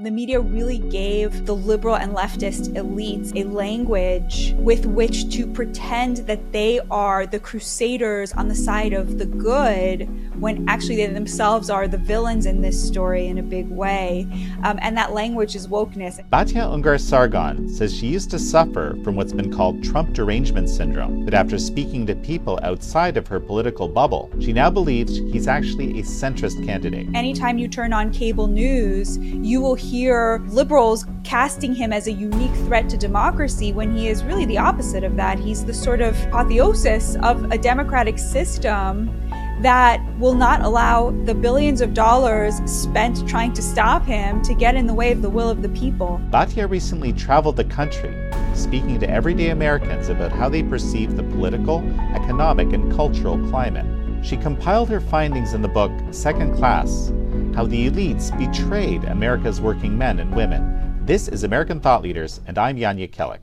The media really gave the liberal and leftist elites a language with which to pretend that they are the crusaders on the side of the good, when actually they themselves are the villains in this story in a big way. And that language is wokeness. Batya Ungar-Sargon says she used to suffer from what's been called Trump derangement syndrome, but after speaking to people outside of her political bubble, she now believes he's actually a centrist candidate. Anytime you turn on cable news, you will hear liberals casting him as a unique threat to democracy when he is really the opposite of that. He's the sort of apotheosis of a democratic system that will not allow the billions of dollars spent trying to stop him to get in the way of the will of the people. Batya recently traveled the country, speaking to everyday Americans about how they perceive the political, economic, and cultural climate. She compiled her findings in the book Second Class: How the Elites Betrayed America's Working Men and Women. This is American Thought Leaders, and I'm Jan Jekielek.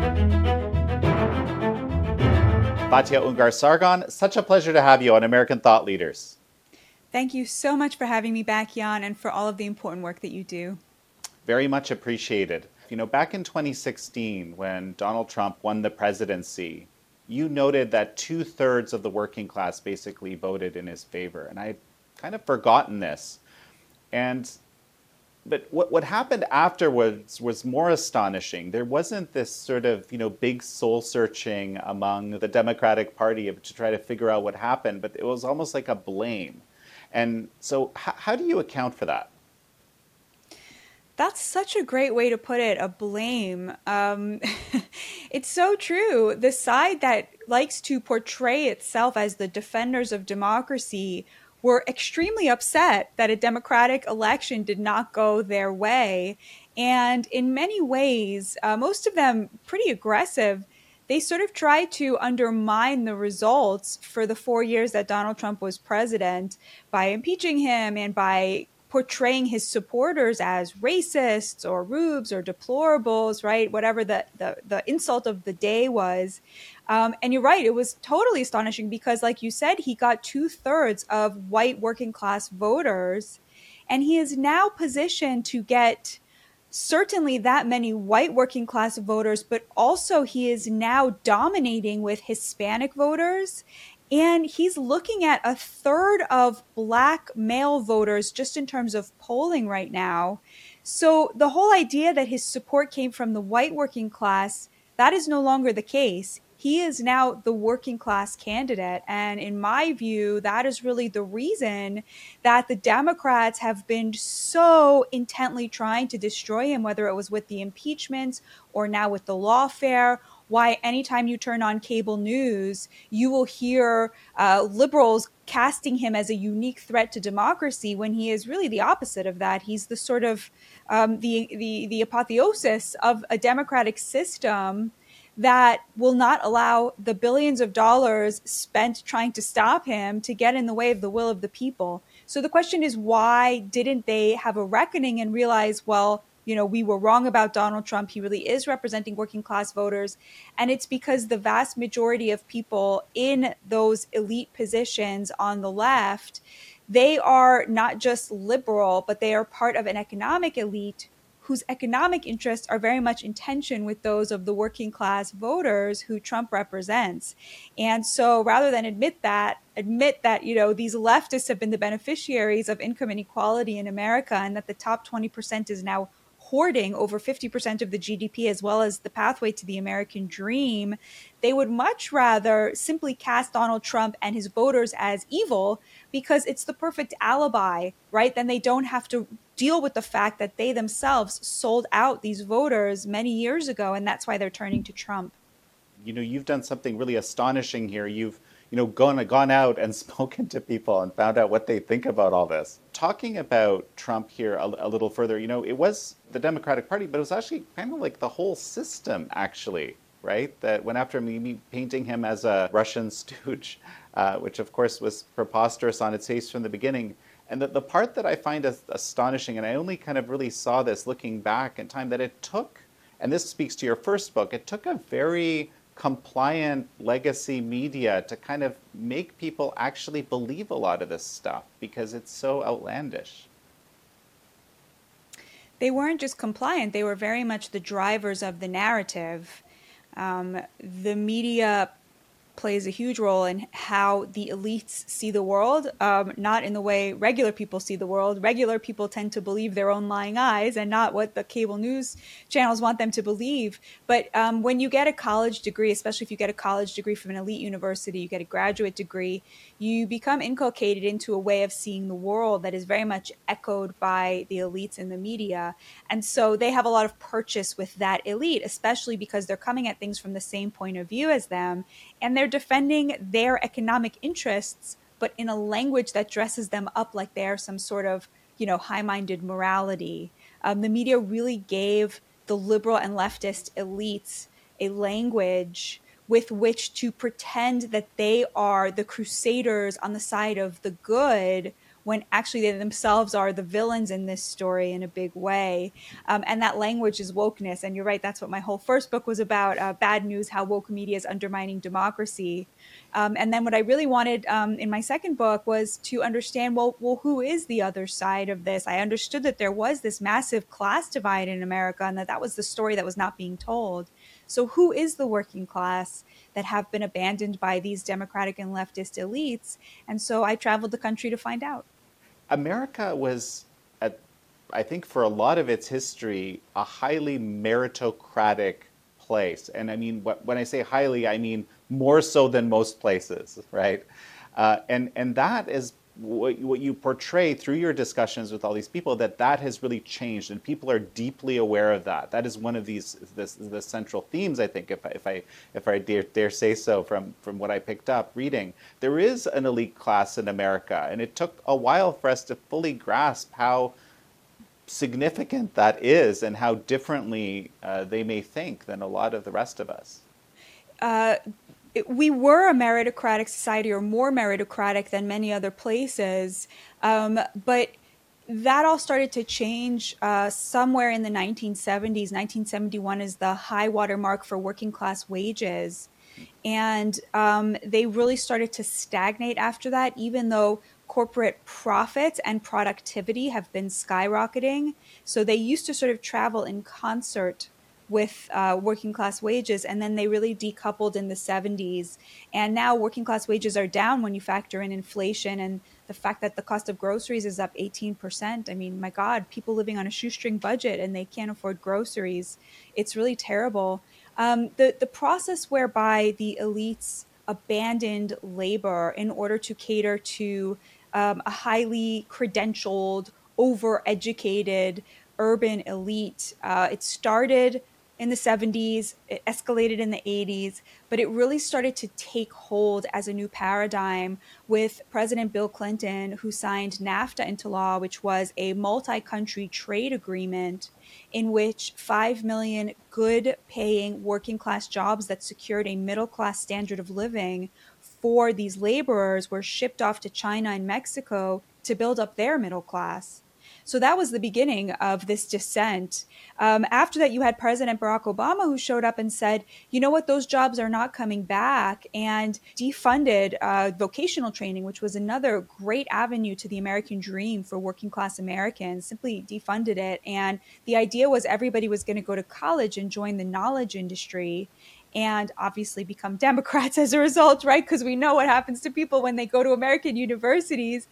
Batya Ungar-Sargon, such a pleasure to have you on American Thought Leaders. Thank you so much for having me back, Jan, and for all of the important work that you do. Very much appreciated. You know, back in 2016, when Donald Trump won the presidency, you noted that 2/3 of the working class basically voted in his favor. And I'd kind of forgotten this. But what happened afterwards was more astonishing. There wasn't this sort of, big soul searching among the Democratic Party to try to figure out what happened, but it was almost like a blame. And so how do you account for that? That's such a great way to put it, a blame. It's so true. The side that likes to portray itself as the defenders of democracy were extremely upset that a democratic election did not go their way. And in many ways, most of them pretty aggressive, they sort of tried to undermine the results for the 4 years that Donald Trump was president by impeaching him and by portraying his supporters as racists or rubes or deplorables, right? Whatever the insult of the day was. And you're right, it was totally astonishing because, like you said, he got 2/3 of white working class voters. And he is now positioned to get certainly that many white working class voters, but also he is now dominating with Hispanic voters. And he's looking at 1/3 of Black male voters just in terms of polling right now. So the whole idea that his support came from the white working class, that is no longer the case. He is now the working class candidate. And in my view, that is really the reason that the Democrats have been so intently trying to destroy him, whether it was with the impeachments or now with the lawfare. Why anytime you turn on cable news, you will hear liberals casting him as a unique threat to democracy when he is really the opposite of that. He's the sort of the apotheosis of a democratic system that will not allow the billions of dollars spent trying to stop him to get in the way of the will of the people. So the question is, why didn't they have a reckoning and realize, well, we were wrong about Donald Trump. He really is representing working class voters. And it's because the vast majority of people in those elite positions on the left, they are not just liberal, but they are part of an economic elite whose economic interests are very much in tension with those of the working class voters who Trump represents. And so rather than admit that, these leftists have been the beneficiaries of income inequality in America and that the top 20% is now hoarding over 50% of the GDP as well as the pathway to the American dream, they would much rather simply cast Donald Trump and his voters as evil because it's the perfect alibi, right? Then they don't have to deal with the fact that they themselves sold out these voters many years ago, and that's why they're turning to Trump. You've done something really astonishing here. You've gone out and spoken to people and found out what they think about all this. Talking about Trump here a little further, it was the Democratic Party, but it was actually kind of like the whole system, actually, right? That went after me, painting him as a Russian stooge, which of course was preposterous on its face from the beginning. And the part that I find astonishing, and I only kind of really saw this looking back in time, that it took, and this speaks to your first book, it took a very compliant legacy media to kind of make people actually believe a lot of this stuff because it's so outlandish. They weren't just compliant, they were very much the drivers of the narrative. The media plays a huge role in how the elites see the world, not in the way regular people see the world. Regular people tend to believe their own lying eyes and not what the cable news channels want them to believe. But when you get a college degree, especially if you get a college degree from an elite university, you get a graduate degree, you become inculcated into a way of seeing the world that is very much echoed by the elites in the media. And so they have a lot of purchase with that elite, especially because they're coming at things from the same point of view as them, and they're defending their economic interests, but in a language that dresses them up like they are some sort of, high-minded morality. The media really gave the liberal and leftist elites a language with which to pretend that they are the crusaders on the side of the good, when actually they themselves are the villains in this story in a big way. And that language is wokeness. And you're right, that's what my whole first book was about, Bad News, How Woke Media is Undermining Democracy. And then what I really wanted in my second book was to understand, well, who is the other side of this? I understood that there was this massive class divide in America, and that was the story that was not being told. So who is the working class that have been abandoned by these democratic and leftist elites? And so I traveled the country to find out. America was, at, I think, for a lot of its history, a highly meritocratic place. And I mean, when I say highly, I mean more so than most places, right? And that is what you portray through your discussions with all these people, that has really changed, and people are deeply aware of that. That is one of the central themes, I think, if I dare say so, from what I picked up reading. There is an elite class in America, and it took a while for us to fully grasp how significant that is and how differently they may think than a lot of the rest of us. Uh, we were a meritocratic society, or more meritocratic than many other places. But that all started to change somewhere in the 1970s. 1971 is the high water mark for working class wages. And they really started to stagnate after that, even though corporate profits and productivity have been skyrocketing. So they used to sort of travel in concert with working class wages, and then they really decoupled in the 70s. And now working class wages are down when you factor in inflation and the fact that the cost of groceries is up 18%. I mean, my God, people living on a shoestring budget and they can't afford groceries. It's really terrible. The process whereby the elites abandoned labor in order to cater to a highly credentialed, overeducated urban elite. It started in the 70s, it escalated in the 80s, but it really started to take hold as a new paradigm with President Bill Clinton, who signed NAFTA into law, which was a multi country trade agreement in which 5 million good paying working class jobs that secured a middle class standard of living for these laborers were shipped off to China and Mexico to build up their middle class. So that was the beginning of this descent. After that, you had President Barack Obama, who showed up and said, you know what, those jobs are not coming back, and defunded vocational training, which was another great avenue to the American dream for working class Americans, simply defunded it. And the idea was everybody was going to go to college and join the knowledge industry, and obviously become Democrats as a result, right? Because we know what happens to people when they go to American universities.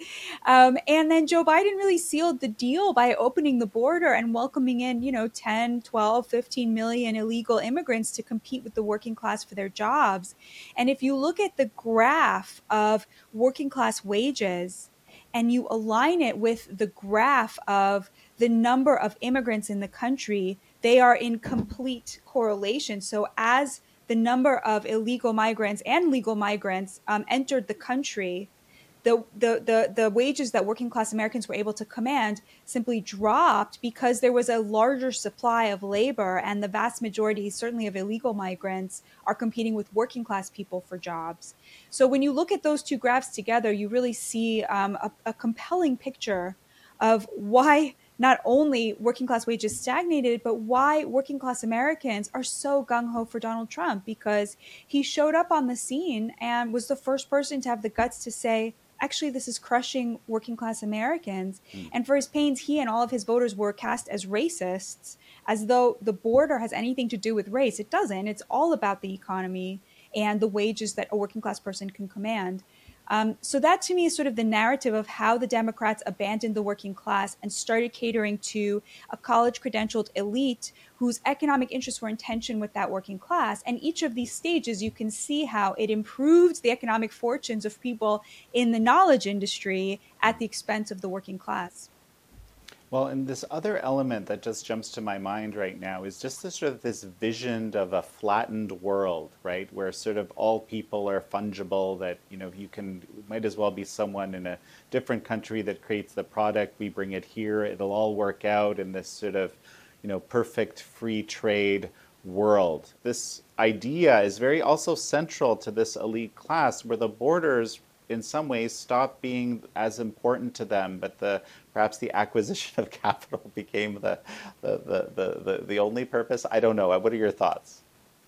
And then Joe Biden really sealed the deal by opening the border and welcoming in, 10, 12, 15 million illegal immigrants to compete with the working class for their jobs. And if you look at the graph of working class wages, and you align it with the graph of the number of immigrants in the country, they are in complete correlation. So as the number of illegal migrants and legal migrants entered the country, the wages that working class Americans were able to command simply dropped because there was a larger supply of labor, and the vast majority, certainly of illegal migrants, are competing with working class people for jobs. So when you look at those two graphs together, you really see a compelling picture of why not only working class wages stagnated, but why working class Americans are so gung ho for Donald Trump, because he showed up on the scene and was the first person to have the guts to say, actually this is crushing working class Americans. Mm. And for his pains, he and all of his voters were cast as racists, as though the border has anything to do with race. It doesn't. It's all about the economy and the wages that a working class person can command. So that to me is sort of the narrative of how the Democrats abandoned the working class and started catering to a college credentialed elite whose economic interests were in tension with that working class. And each of these stages, you can see how it improved the economic fortunes of people in the knowledge industry at the expense of the working class. Well, and this other element that just jumps to my mind right now is just this sort of this vision of a flattened world, right? Where sort of all people are fungible, that, you can might as well be someone in a different country that creates the product, we bring it here, it'll all work out in this sort of, perfect free trade world. This idea is very also central to this elite class where the borders in some ways stopped being as important to them, but perhaps the acquisition of capital became the only purpose. I don't know. What are your thoughts?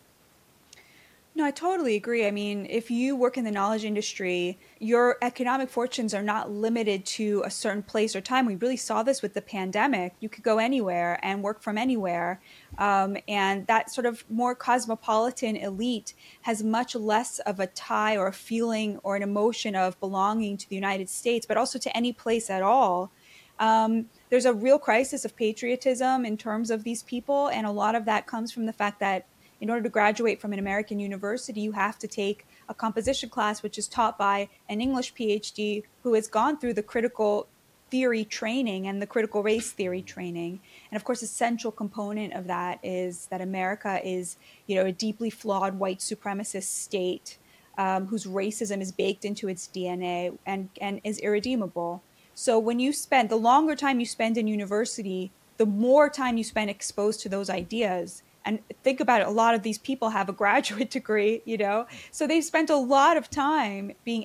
No, I totally agree. I mean, if you work in the knowledge industry, your economic fortunes are not limited to a certain place or time. We really saw this with the pandemic. You could go anywhere and work from anywhere. And that sort of more cosmopolitan elite has much less of a tie or a feeling or an emotion of belonging to the United States, but also to any place at all. There's a real crisis of patriotism in terms of these people. And a lot of that comes from the fact that in order to graduate from an American university, you have to take a composition class, which is taught by an English PhD who has gone through the critical theory training and the critical race theory training. And of course, a central component of that is that America is, a deeply flawed white supremacist state whose racism is baked into its DNA and is irredeemable. So when you spend the longer time you spend in university, the more time you spend exposed to those ideas. And think about it, a lot of these people have a graduate degree. So they've spent a lot of time being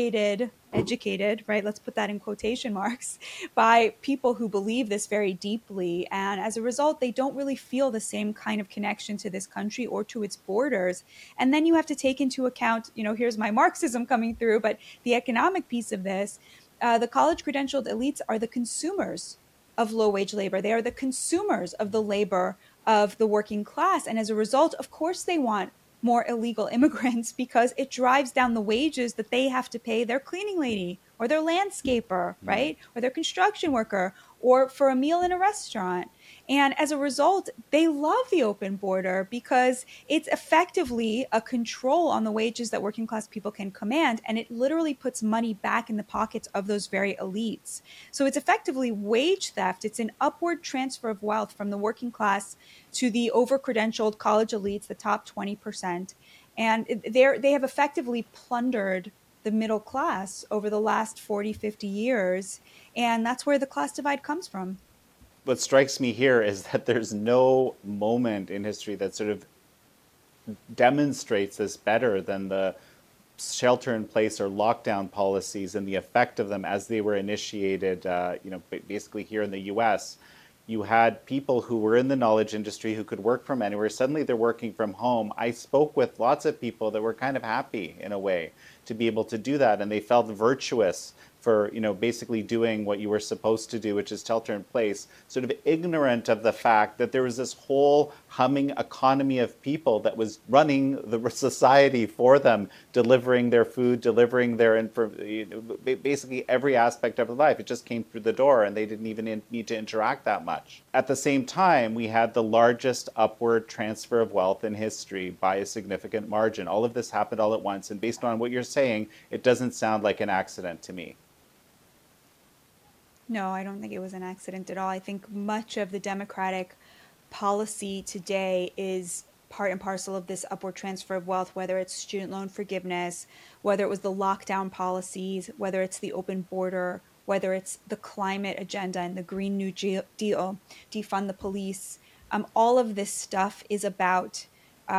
educated, right? Let's put that in quotation marks, by people who believe this very deeply. And as a result, they don't really feel the same kind of connection to this country or to its borders. And then you have to take into account, here's my Marxism coming through, but the economic piece of this. The college credentialed elites are the consumers of low wage labor. They are the consumers of the labor of the working class. And as a result, of course, they want more illegal immigrants because it drives down the wages that they have to pay their cleaning lady or their landscaper, Mm. right? Or their construction worker or for a meal in a restaurant. And as a result, they love the open border because it's effectively a control on the wages that working class people can command. And it literally puts money back in the pockets of those very elites. So it's effectively wage theft. It's an upward transfer of wealth from the working class to the over-credentialed college elites, the top 20%. And they have effectively plundered the middle class over the last 40, 50 years. And that's where the class divide comes from. What strikes me here is that there's no moment in history that sort of demonstrates this better than the shelter in place or lockdown policies and the effect of them as they were initiated, basically here in the US. You had people who were in the knowledge industry who could work from anywhere. Suddenly they're working from home. I spoke with lots of people that were kind of happy in a way to be able to do that. And they felt virtuous for, basically doing what you were supposed to do, which is shelter in place, sort of ignorant of the fact that there was this whole humming economy of people that was running the society for them, delivering their food, delivering their basically every aspect of their life. It just came through the door and they didn't even need to interact that much. At the same time, we had the largest upward transfer of wealth in history by a significant margin. All of this happened all at once. And based on what you're saying, it doesn't sound like an accident to me. No, I don't think it was an accident at all. I think much of the Democratic policy today is part and parcel of this upward transfer of wealth, whether it's student loan forgiveness, whether it was the lockdown policies, whether it's the open border, whether it's the climate agenda and the Green New Deal, defund the police. All of this stuff is about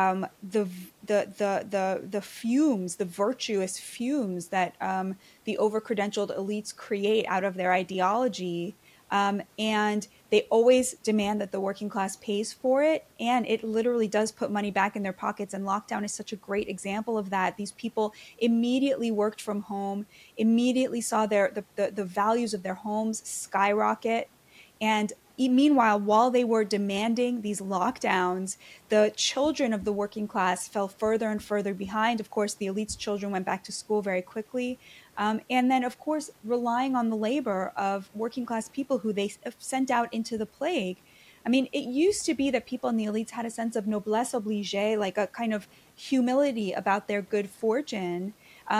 the fumes, the virtuous fumes that the overcredentialed elites create out of their ideology. And They always demand that the working class pays for it, and it literally does put money back in their pockets. And lockdown is such a great example of that. These people immediately worked from home, immediately saw the values of their homes skyrocket. And meanwhile, while they were demanding these lockdowns, the children of the working class fell further and further behind. Of course, the elite's children went back to school very quickly. And then, of course, relying on the labor of working class people who they sent out into the plague. I mean, it used to be that people in the elites had a sense of noblesse oblige, like a kind of humility about their good fortune.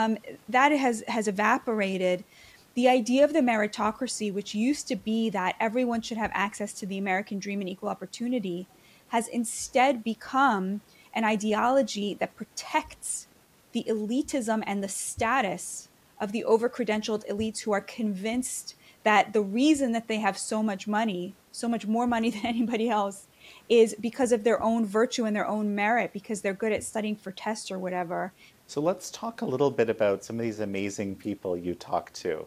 That has evaporated. The idea of the meritocracy, which used to be that everyone should have access to the American dream and equal opportunity, has instead become an ideology that protects the elitism and the status of the over-credentialed elites who are convinced that the reason that they have so much money, so much more money than anybody else, is because of their own virtue and their own merit, because they're good at studying for tests or whatever. So let's talk a little bit about some of these amazing people you talked to.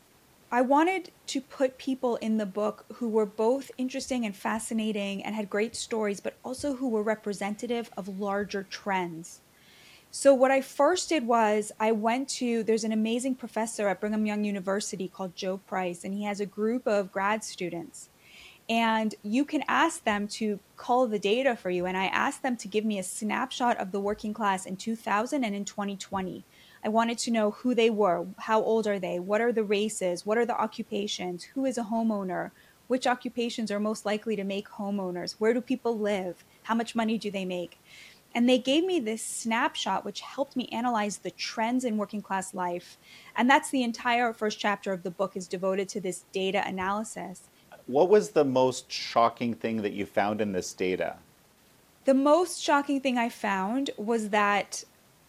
I wanted to put people in the book who were both interesting and fascinating and had great stories, but also who were representative of larger trends. So what I first did was there's an amazing professor at Brigham Young University called Joe Price, and he has a group of grad students. And you can ask them to cull the data for you. And I asked them to give me a snapshot of the working class in 2000 and in 2020. I wanted to know who they were, how old are they, what are the races, what are the occupations, who is a homeowner, which occupations are most likely to make homeowners, where do people live, how much money do they make. And they gave me this snapshot, which helped me analyze the trends in working class life. And that's the entire first chapter of the book is devoted to this data analysis. What was the most shocking thing that you found in this data? The most shocking thing I found was that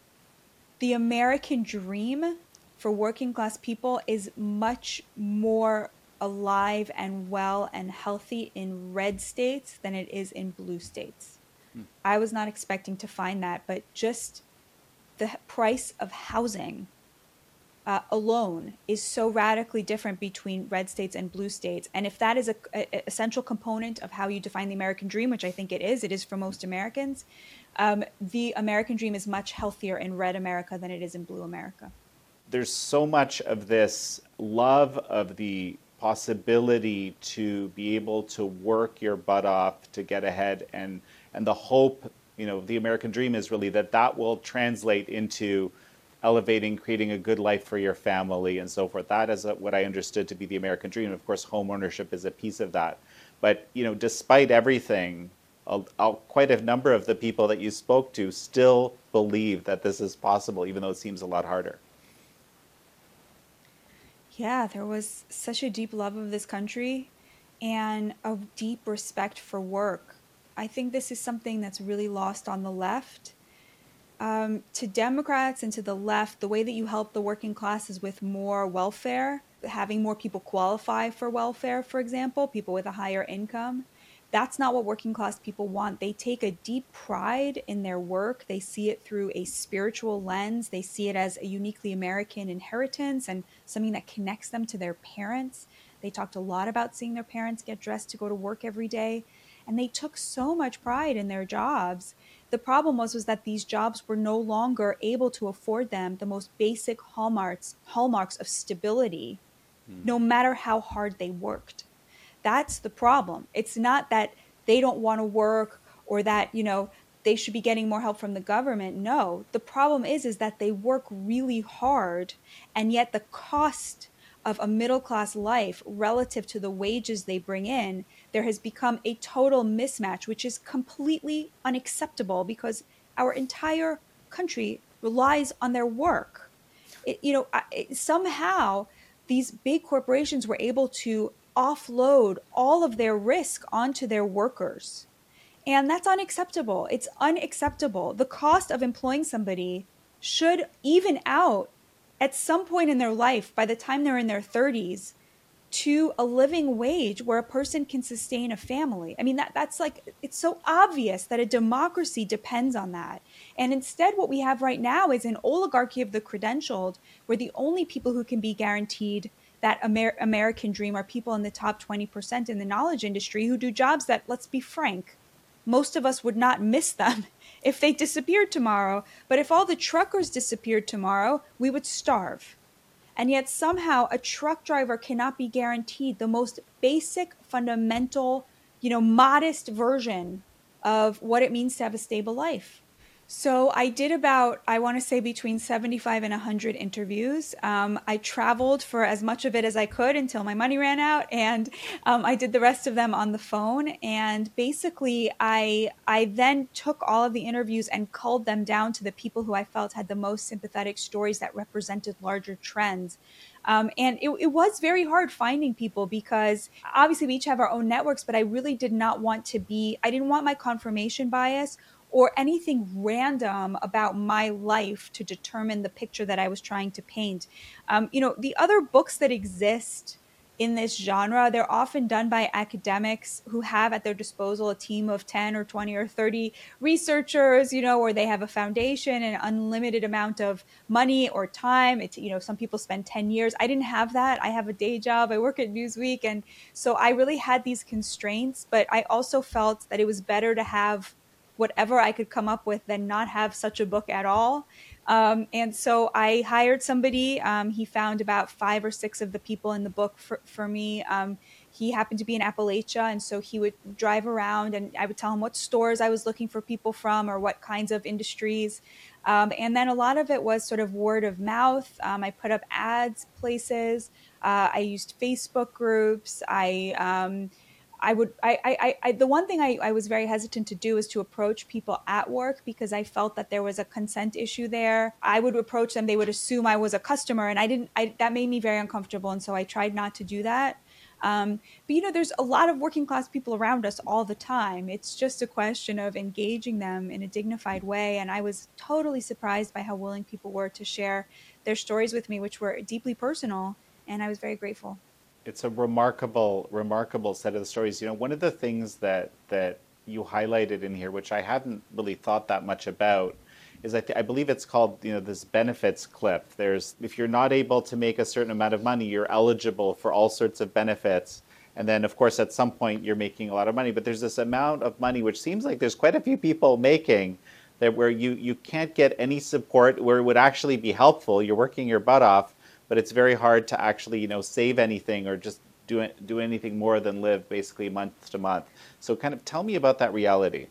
the American dream for working class people is much more alive and well and healthy in red states than it is in blue states. I was not expecting to find that, but just the price of housing alone is so radically different between red states and blue states. And if that is a central component of how you define the American dream, which I think it is for most Americans, the American dream is much healthier in red America than it is in blue America. There's so much of this love of the possibility to be able to work your butt off to get ahead, and the hope, the American dream is really that will translate into elevating, creating a good life for your family and so forth. That is what I understood to be the American dream. And of course, home ownership is a piece of that. But, despite everything, quite a number of the people that you spoke to still believe that this is possible, even though it seems a lot harder. Yeah, there was such a deep love of this country and a deep respect for work. I think this is something that's really lost on the left. To Democrats and to the left, the way that you help the working class is with more welfare, having more people qualify for welfare, for example, people with a higher income. That's not what working class people want. They take a deep pride in their work. They see it through a spiritual lens. They see it as a uniquely American inheritance and something that connects them to their parents. They talked a lot about seeing their parents get dressed to go to work every day. And they took so much pride in their jobs. The problem was that these jobs were no longer able to afford them the most basic hallmarks of stability, no matter how hard they worked. That's the problem. It's not that they don't want to work or that, they should be getting more help from the government. No, the problem is that they work really hard, and yet the cost of a middle class life relative to the wages they bring in, there has become a total mismatch, which is completely unacceptable because our entire country relies on their work. Somehow these big corporations were able to offload all of their risk onto their workers. And that's unacceptable. It's unacceptable. The cost of employing somebody should even out at some point in their life by the time they're in their 30s to a living wage where a person can sustain a family. I mean, that's like, it's so obvious that a democracy depends on that. And instead, what we have right now is an oligarchy of the credentialed, where the only people who can be guaranteed that American dream are people in the top 20% in the knowledge industry who do jobs that, let's be frank, most of us would not miss them if they disappeared tomorrow. But if all the truckers disappeared tomorrow, we would starve. And yet somehow a truck driver cannot be guaranteed the most basic, fundamental, modest version of what it means to have a stable life. So I did about, I want to say between 75 and 100 interviews. I traveled for as much of it as I could until my money ran out, and I did the rest of them on the phone. And basically, I then took all of the interviews and culled them down to the people who I felt had the most sympathetic stories that represented larger trends. And it was very hard finding people because obviously we each have our own networks, but I really did not want to be, I didn't want my confirmation bias or anything random about my life to determine the picture that I was trying to paint. The other books that exist in this genre, they're often done by academics who have at their disposal a team of 10 or 20 or 30 researchers, or they have a foundation and an unlimited amount of money or time. Some people spend 10 years. I didn't have that. I have a day job. I work at Newsweek. And so I really had these constraints, but I also felt that it was better to have whatever I could come up with than not have such a book at all. And so I hired somebody. He found about 5 or 6 of the people in the book for me. He happened to be in Appalachia. And so he would drive around and I would tell him what stores I was looking for people from or what kinds of industries. And then a lot of it was sort of word of mouth. I put up ads places. I used Facebook groups. The one thing I was very hesitant to do is to approach people at work because I felt that there was a consent issue there. I would approach them, they would assume I was a customer, and that made me very uncomfortable. And so I tried not to do that. But there's a lot of working class people around us all the time. It's just a question of engaging them in a dignified way. And I was totally surprised by how willing people were to share their stories with me, which were deeply personal. And I was very grateful. It's a remarkable set of stories. One of the things that you highlighted in here, which I hadn't really thought that much about, is I believe it's called this benefits cliff. There's, if you're not able to make a certain amount of money, you're eligible for all sorts of benefits. And then, of course, at some point, you're making a lot of money. But there's this amount of money, which seems like there's quite a few people making, that where you can't get any support, where it would actually be helpful. You're working your butt off, but it's very hard to actually save anything or just do anything more than live basically month to month. So kind of tell me about that reality.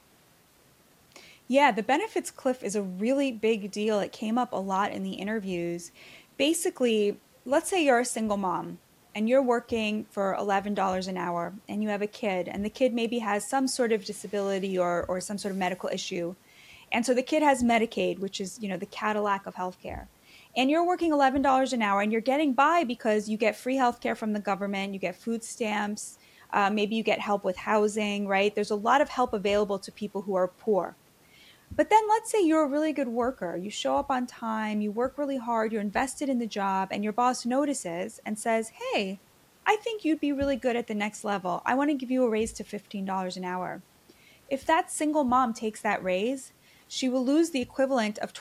Yeah, the benefits cliff is a really big deal. It came up a lot in the interviews. Basically, let's say you're a single mom and you're working for $11 an hour and you have a kid, and the kid maybe has some sort of disability or some sort of medical issue. And so the kid has Medicaid, which is, the Cadillac of healthcare. And you're working $11 an hour and you're getting by because you get free healthcare from the government, you get food stamps, maybe you get help with housing, right? There's a lot of help available to people who are poor. But then let's say you're a really good worker. You show up on time, you work really hard, you're invested in the job, and your boss notices and says, "Hey, I think you'd be really good at the next level. I want to give you a raise to $15 an hour." If that single mom takes that raise, she will lose the equivalent of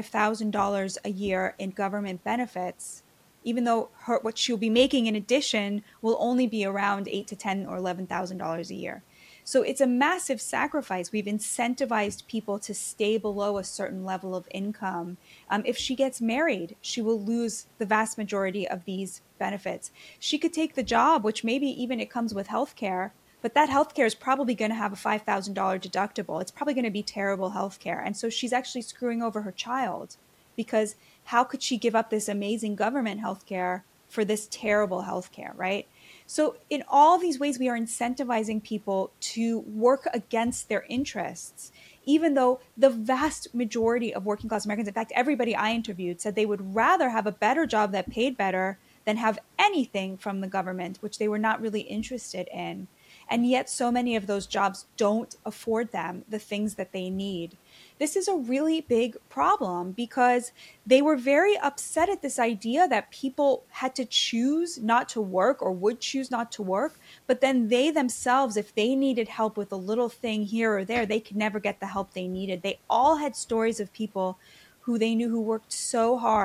$25,000 a year in government benefits, even though what she'll be making in addition will only be around $8 to $10 or $11,000 a year. So it's a massive sacrifice. We've incentivized people to stay below a certain level of income. If she gets married, she will lose the vast majority of these benefits. She could take the job, which maybe even it comes with healthcare, but that healthcare is probably going to have a $5,000 deductible. It's probably going to be terrible healthcare. And so she's actually screwing over her child because how could she give up this amazing government healthcare for this terrible healthcare, right? So in all these ways, we are incentivizing people to work against their interests, even though the vast majority of working class Americans, in fact, everybody I interviewed said they would rather have a better job that paid better than have anything from the government, which they were not really interested in. And yet so many of those jobs don't afford them the things that they need. This is a really big problem because they were very upset at this idea that people had to choose not to work or would choose not to work. But then they themselves, if they needed help with a little thing here or there, they could never get the help they needed. They all had stories of people who they knew who worked so hard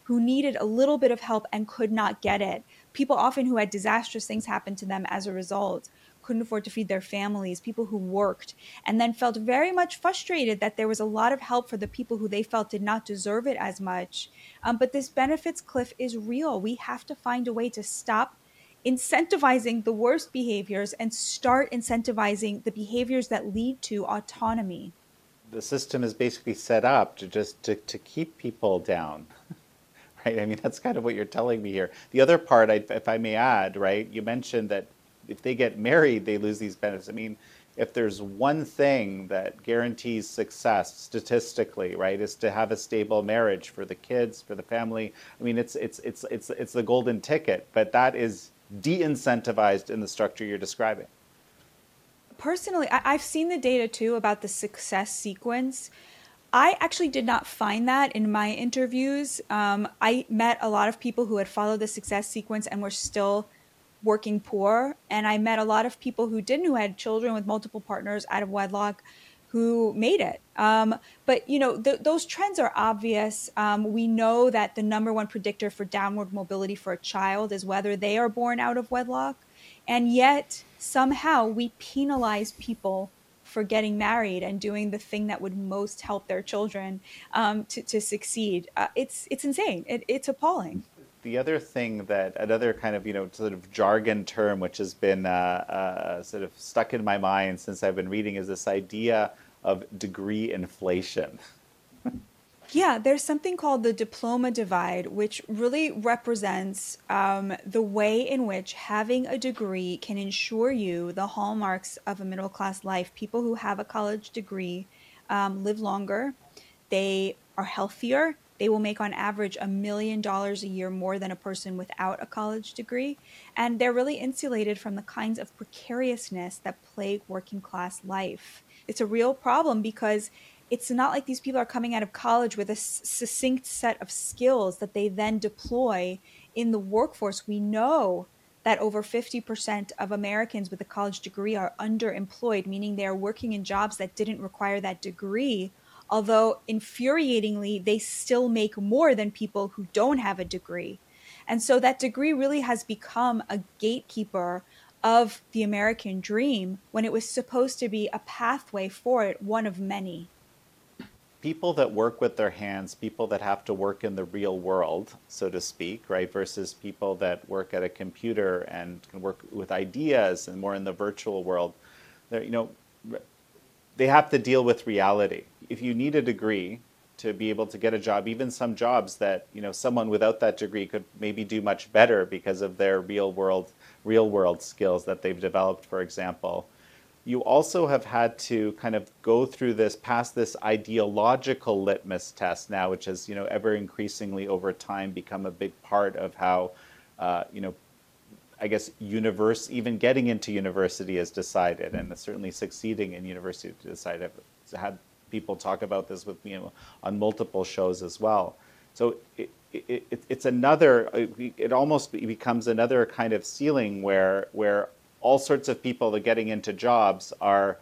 who needed a little bit of help and could not get it. People often who had disastrous things happen to them as a result, couldn't afford to feed their families, people who worked, and then felt very much frustrated that there was a lot of help for the people who they felt did not deserve it as much. But this benefits cliff is real. We have to find a way to stop incentivizing the worst behaviors and start incentivizing the behaviors that lead to autonomy. The system is basically set up to just to keep people down, right? I mean, that's kind of what you're telling me here. The other part, if I may add, right, you mentioned that if they get married, they lose these benefits. I mean, if there's one thing that guarantees success statistically, right, is to have a stable marriage for the kids, for the family. I mean, it's the golden ticket, but that is de-incentivized in the structure you're describing. Personally, I've seen the data too about the success sequence. I actually did not find that in my interviews. I met a lot of people who had followed the success sequence and were still working poor. And I met a lot of people who didn't, who had children with multiple partners out of wedlock who made it. But you know, those trends are obvious. We know that the number one predictor for downward mobility for a child is whether they are born out of wedlock. And yet somehow we penalize people for getting married and doing the thing that would most help their children to succeed. It's insane. It's appalling. The other thing that another kind of sort of jargon term which has been sort of stuck in my mind since I've been reading is this idea of degree inflation. Yeah, there's something called the diploma divide, which really represents the way in which having a degree can ensure you the hallmarks of a middle class life. People who have a college degree live longer, they are healthier. They will make on average $1 million a year more than a person without a college degree. And they're really insulated from the kinds of precariousness that plague working class life. It's a real problem because it's not like these people are coming out of college with a succinct set of skills that they then deploy in the workforce. We know that over 50% of Americans with a college degree are underemployed, meaning they are working in jobs that didn't require that degree. Although infuriatingly, they still make more than people who don't have a degree. And so that degree really has become a gatekeeper of the American dream when it was supposed to be a pathway for it, one of many. People that work with their hands, people that have to work in the real world, so to speak, right, versus people that work at a computer and can work with ideas and more in the virtual world, they have to deal with reality. If you need a degree to be able to get a job, even some jobs that someone without that degree could maybe do much better because of their real world skills that they've developed, for example. You also have had to kind of go through this, past this ideological litmus test now, which has ever increasingly over time become a big part of how I guess even getting into university is decided, and certainly succeeding in university to decide. I've had people talk about this with me on multiple shows as well. So it's another. It almost becomes another kind of ceiling where all sorts of people that are getting into jobs are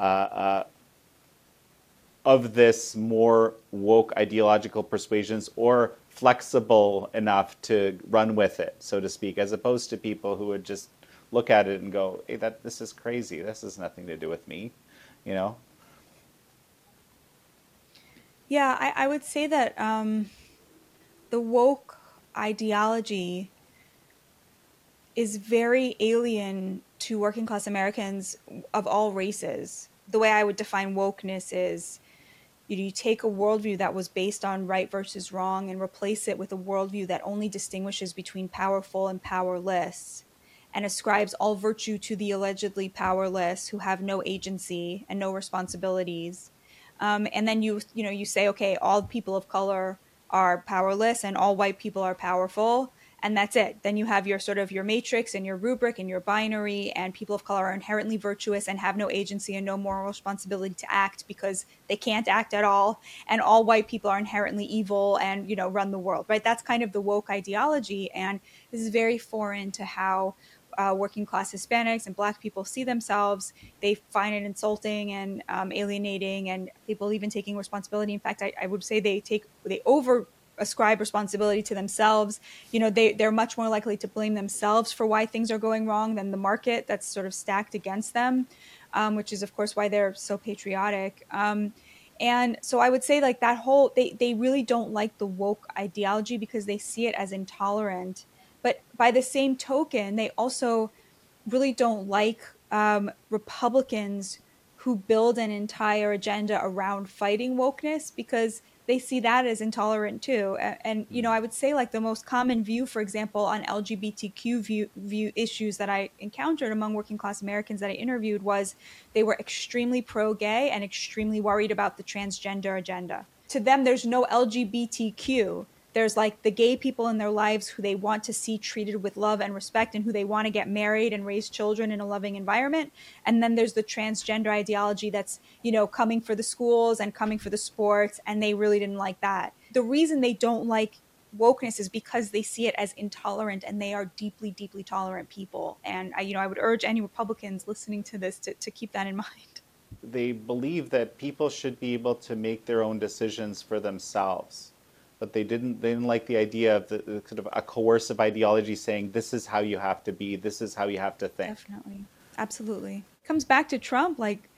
of this more woke ideological persuasions or flexible enough to run with it, so to speak, as opposed to people who would just look at it and go, hey, this is crazy. This has nothing to do with me, you know? Yeah, I would say that the woke ideology is very alien to working class Americans of all races. The way I would define wokeness is you take a worldview that was based on right versus wrong and replace it with a worldview that only distinguishes between powerful and powerless and ascribes all virtue to the allegedly powerless who have no agency and no responsibilities. And then you say, okay, all people of color are powerless and all white people are powerful, and that's it. Then you have your sort of your matrix and your rubric and your binary, and people of color are inherently virtuous and have no agency and no moral responsibility to act because they can't act at all, and all white people are inherently evil and run the world, right? That's kind of the woke ideology, and this is very foreign to how working class Hispanics and Black people see themselves. They find it insulting and alienating, and people even taking responsibility. In fact, I would say they ascribe responsibility to themselves. They're much more likely to blame themselves for why things are going wrong than the market that's sort of stacked against them, which is of course why they're so patriotic. And so I would say like that whole they really don't like the woke ideology because they see it as intolerant. But by the same token, they also really don't like Republicans who build an entire agenda around fighting wokeness because they see that as intolerant too. And I would say like the most common view, for example, on LGBTQ view issues that I encountered among working class Americans that I interviewed was they were extremely pro-gay and extremely worried about the transgender agenda. To them, there's no LGBTQ. There's like the gay people in their lives who they want to see treated with love and respect and who they want to get married and raise children in a loving environment. And then there's the transgender ideology that's, coming for the schools and coming for the sports. And they really didn't like that. The reason they don't like wokeness is because they see it as intolerant, and they are deeply, deeply tolerant people. And I would urge any Republicans listening to this to keep that in mind. They believe that people should be able to make their own decisions for themselves, but they didn't like the idea of the sort of a coercive ideology saying this is how you have to be, this is how you have to think. Definitely. Absolutely. Comes back to Trump, like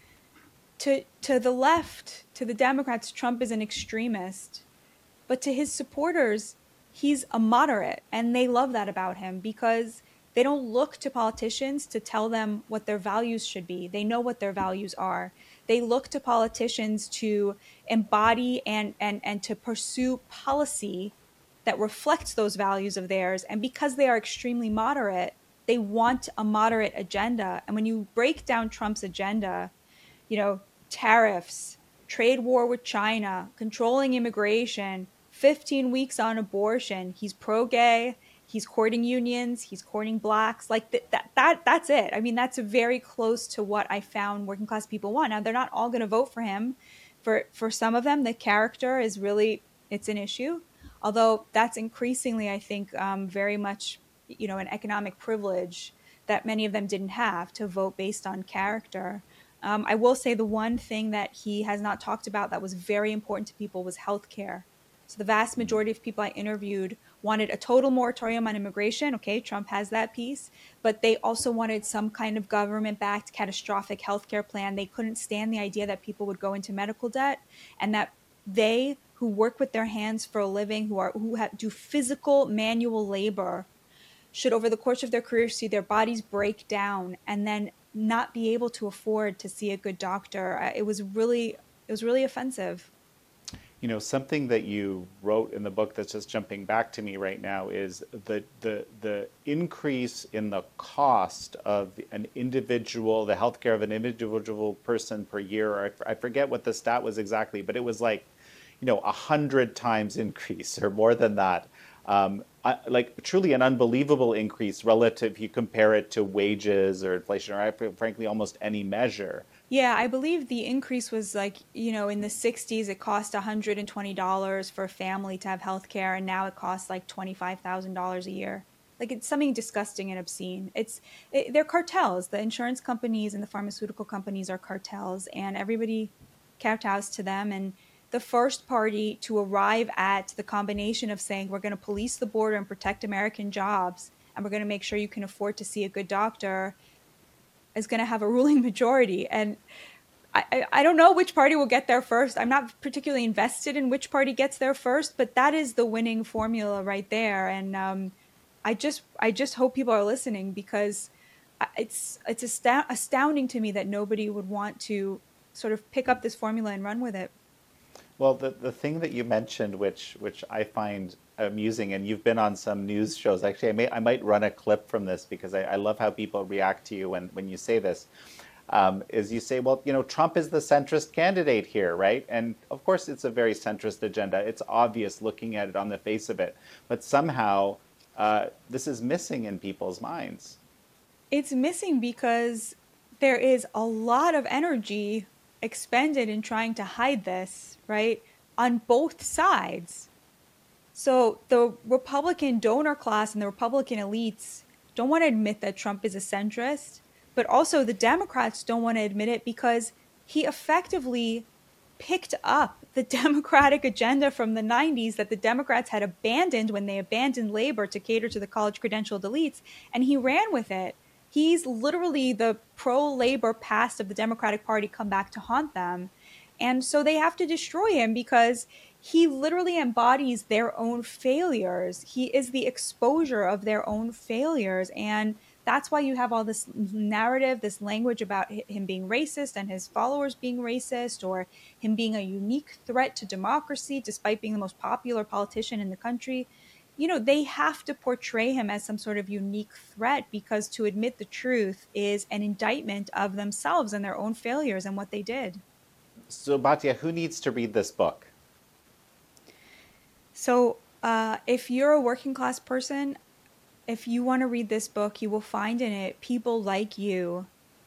to the left, to the Democrats, Trump is an extremist. But to his supporters, he's a moderate. And they love that about him because they don't look to politicians to tell them what their values should be. They know what their values are. They look to politicians to embody and to pursue policy that reflects those values of theirs. And because they are extremely moderate, they want a moderate agenda. And when you break down Trump's agenda, tariffs, trade war with China, controlling immigration, 15 weeks on abortion. He's pro-gay. He's courting unions. He's courting blacks. Like that's it. I mean, that's very close to what I found working class people want. Now, they're not all going to vote for him. For some of them, the character is really, it's an issue. Although that's increasingly, I think, very much, an economic privilege that many of them didn't have to vote based on character. I will say the one thing that he has not talked about that was very important to people was healthcare. So the vast majority of people I interviewed wanted a total moratorium on immigration. Okay, Trump has that piece, but they also wanted some kind of government-backed catastrophic healthcare plan. They couldn't stand the idea that people would go into medical debt, and that they who work with their hands for a living, do physical manual labor, should over the course of their career see their bodies break down and then not be able to afford to see a good doctor. It was really offensive. Something that you wrote in the book that's just jumping back to me right now is the increase in the cost of the healthcare of an individual person per year. Or I forget what the stat was exactly, but it was like, 100 times increase or more than that. Like truly an unbelievable increase relative if you compare it to wages or inflation or frankly almost any measure. Yeah, I believe the increase was like, in the 60s, it cost $120 for a family to have health care, and now it costs like $25,000 a year. Like it's something disgusting and obscene. They're cartels. The insurance companies and the pharmaceutical companies are cartels, and everybody kowtows to them. And the first party to arrive at the combination of saying we're going to police the border and protect American jobs, and we're going to make sure you can afford to see a good doctor is going to have a ruling majority. And I don't know which party will get there first. I'm not particularly invested in which party gets there first, but that is the winning formula right there. And I just hope people are listening, because it's astounding to me that nobody would want to sort of pick up this formula and run with it. Well, the thing that you mentioned, which I find amusing, and you've been on some news shows. Actually, I might run a clip from this because I love how people react to you when you say this. Is you say, well, Trump is the centrist candidate here, right? And of course, it's a very centrist agenda. It's obvious looking at it on the face of it, but somehow this is missing in people's minds. It's missing because there is a lot of energy expended in trying to hide this, right? On both sides. So the Republican donor class and the Republican elites don't want to admit that Trump is a centrist, but also the Democrats don't want to admit it because he effectively picked up the Democratic agenda from the 90s that the Democrats had abandoned when they abandoned labor to cater to the college credentialed elites, and he ran with it. He's literally the pro-labor past of the Democratic Party come back to haunt them. And so they have to destroy him because he literally embodies their own failures. He is the exposure of their own failures. And that's why you have all this narrative, this language about him being racist and his followers being racist, or him being a unique threat to democracy despite being the most popular politician in the country. You know, they have to portray him as some sort of unique threat because to admit the truth is an indictment of themselves and their own failures and what they did. So, Batya, who needs to read this book? So, if you're a working class person, if you want to read this book, you will find in it people like you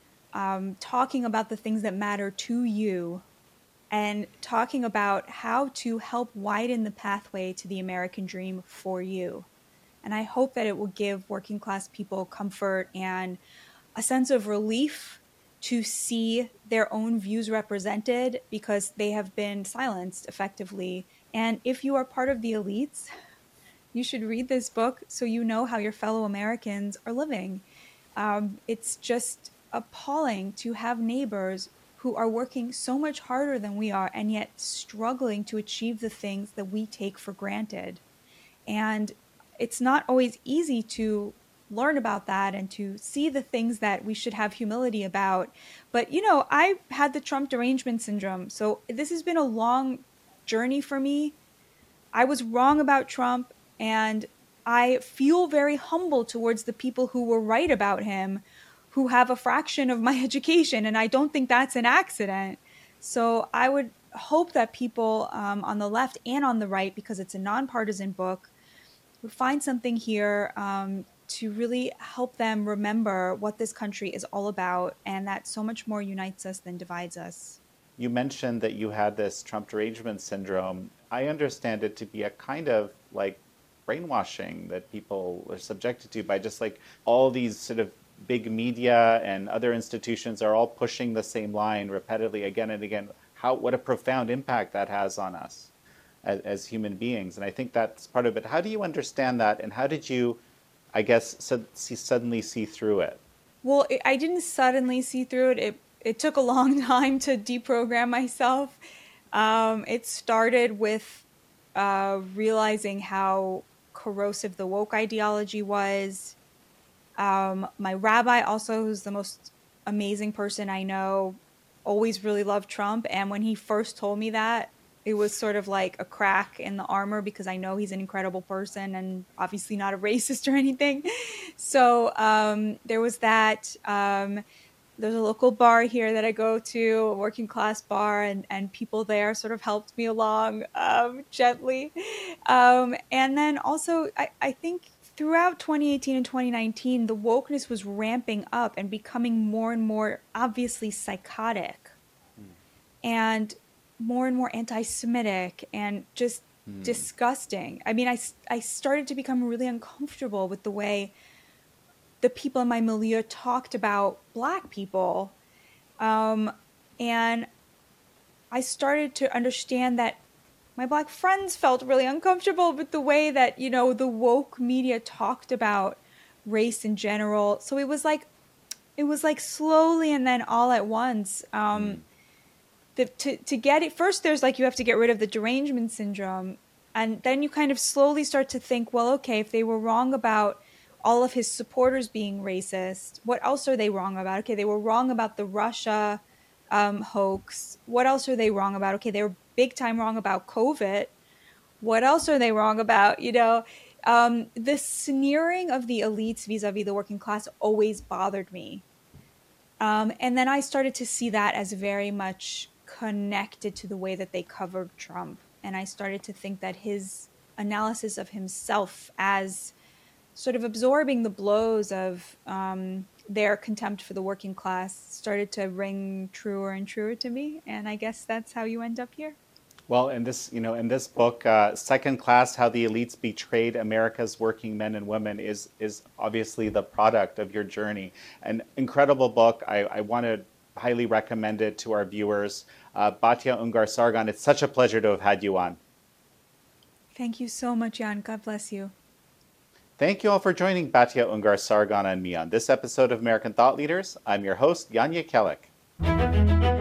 talking about the things that matter to you and talking about how to help widen the pathway to the American dream for you. And I hope that it will give working class people comfort and a sense of relief to see their own views represented because they have been silenced effectively. And if you are part of the elites, you should read this book so you know how your fellow Americans are living. It's just appalling to have neighbors who are working so much harder than we are and yet struggling to achieve the things that we take for granted. And it's not always easy to learn about that and to see the things that we should have humility about. But, you know, I had the Trump derangement syndrome. So this has been a long journey for me. I was wrong about Trump, and I feel very humble towards the people who were right about him, who have a fraction of my education, and I don't think that's an accident. So I would hope that people on the left and on the right, because it's a nonpartisan book, would find something here to really help them remember what this country is all about and that so much more unites us than divides us. You mentioned that you had this Trump derangement syndrome. I understand it to be a kind of like brainwashing that people are subjected to by just like all these sort of big media and other institutions are all pushing the same line repeatedly again and again. What a profound impact that has on us as human beings. And I think that's part of it. How do you understand that? And how did you, I guess, suddenly see through it? Well, I didn't suddenly see through it. It took a long time to deprogram myself. It started with realizing how corrosive the woke ideology was. My rabbi, also, who's the most amazing person I know, always really loved Trump. And when he first told me that, it was sort of like a crack in the armor because I know he's an incredible person and obviously not a racist or anything. So there was that. There's a local bar here that I go to, a working class bar, and people there sort of helped me along gently. And then also, I think throughout 2018 and 2019, the wokeness was ramping up and becoming more and more obviously psychotic and more anti-Semitic and just disgusting. I mean, I started to become really uncomfortable with the way the people in my milieu talked about Black people. And I started to understand that my Black friends felt really uncomfortable with the way that, you know, the woke media talked about race in general. So it was like slowly and then all at once. To get it, first there's like you have to get rid of the derangement syndrome. And then you kind of slowly start to think, well, okay, if they were wrong about all of his supporters being racist, what else are they wrong about? Okay, they were wrong about the Russia hoax. What else are they wrong about? Okay, they were big time wrong about COVID. What else are they wrong about? You know, the sneering of the elites vis-a-vis the working class always bothered me. And then I started to see that as very much connected to the way that they covered Trump. And I started to think that his analysis of himself as sort of absorbing the blows of their contempt for the working class started to ring truer and truer to me. And I guess that's how you end up here. Well, in this book, Second Class: How the Elites Betrayed America's Working Men and Women is obviously the product of your journey. An incredible book. I want to highly recommend it to our viewers. Batya Ungar-Sargon, it's such a pleasure to have had you on. Thank you so much, Jan. God bless you. Thank you all for joining Batya Ungar-Sargon and me on this episode of American Thought Leaders. I'm your host, Jan Jekielek.